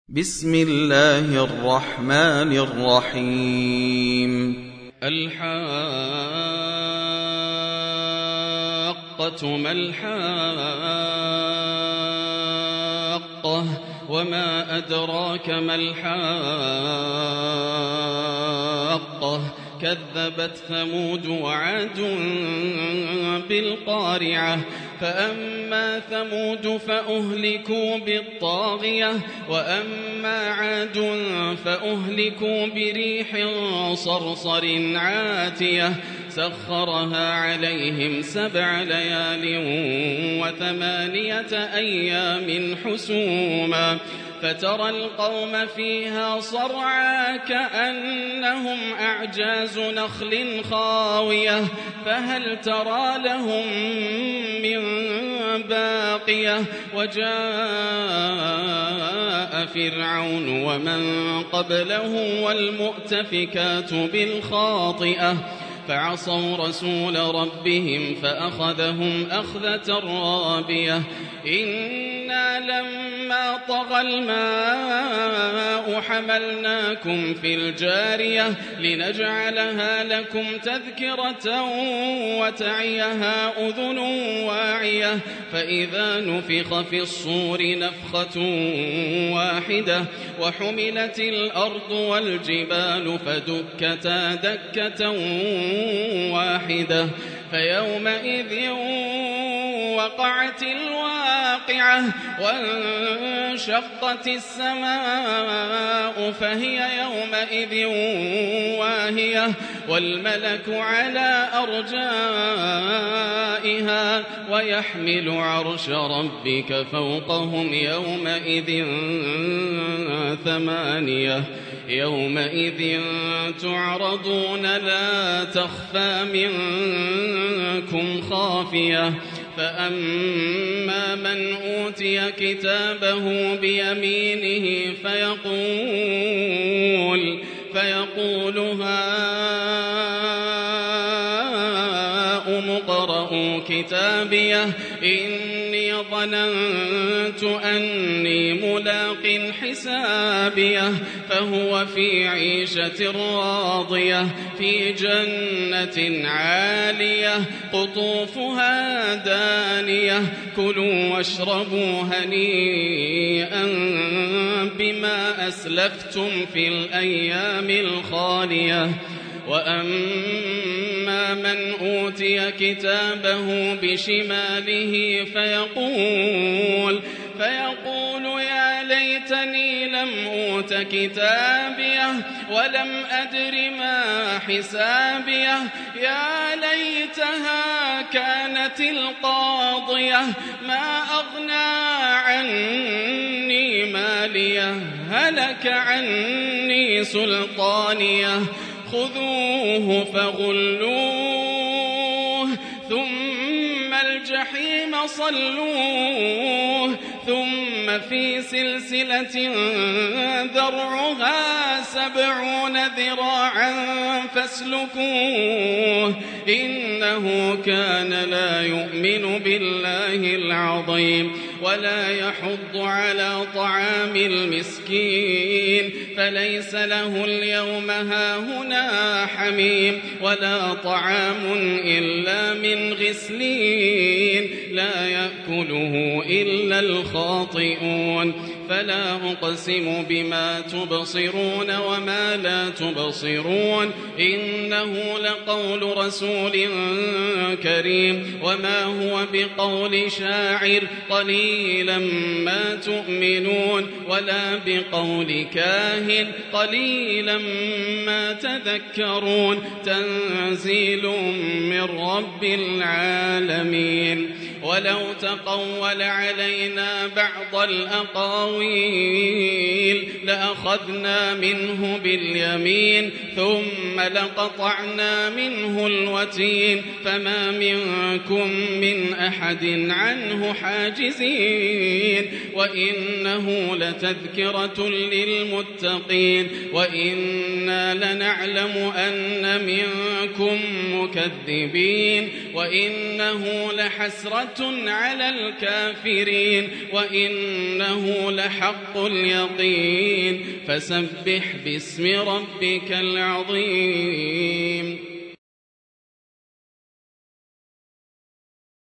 بسم الله الرحمن الرحيم الحاقة ما الحاقة وما أدراك ما الحاقة كذبت ثمود وعاد بالقارعة فأما ثمود فأهلكوا بالطاغية وأما عاد فأهلكوا بريح صرصر عاتية سخرها عليهم 7 ليال و8 أيام حسوما فترى القوم فيها صرعى كأنهم أعجاز نخل خاوية فهل ترى لهم من باقية وجاء فرعون ومن قبله والمؤتفكات بالخاطئة فعصوا رسول ربهم فأخذهم أخذة رابية إنا لما طغى الماء حملناكم في الجارية لنجعلها لكم تذكرة وتعيها أذن واعية فإذا نفخ في الصور نفخة واحدة وحملت الأرض والجبال فدكتا دكة واحدة فيومئذ وقعت الواقعة وانشقت السماء فهي يومئذ واهية والملك على أرجائها ويحمل عرش ربك فوقهم يومئذ 8 يومئذ تعرضون لا تخفى منكم خافية فأما من أوتي كتابه بيمينه فيقول هاؤم اقرءوا كتابيه إني ظننت أني ملاق حسابيه فهو في عيشة راضية في جنة عالية قطوفها دانية كلوا واشربوا هنيئا بما أسلفتم في الأيام الخالية وأما من أوتي كتابه بشماله فيقول يا ليتني لم أوت كتابيه ولم أدر ما حسابيه يا ليتها كانت القاضية ما أغنى عني ماليه هلك عني سلطانيه خذوه فغلوه ثم الجحيم صلوه ثم في سلسلة ذرعها 70 ذراعا فاسلكوه إنه كان لا يؤمن بالله العظيم ولا يحض على طعام المسكين فليس له اليوم هاهنا حميم ولا طعام إلا من غسلين لا يأكله إلا الخاطئون فلا أقسم بما تبصرون وما لا تبصرون إنه لقول رسول كريم وما هو بقول شاعر قليلا ما تؤمنون ولا بقول كاهن قليلا ما تذكرون تنزيل من رب العالمين ولو تقول علينا بعض الأقاويل لأخذنا منه باليمين ثم لقطعنا منه الوتين فما منكم من أحد عنه حاجزين وإنه لتذكرة للمتقين وإنا لنعلم أن منكم مكذبين وإنه لحسرة على الكافرين وإنه لحق اليقين فسبح باسم ربك العظيم.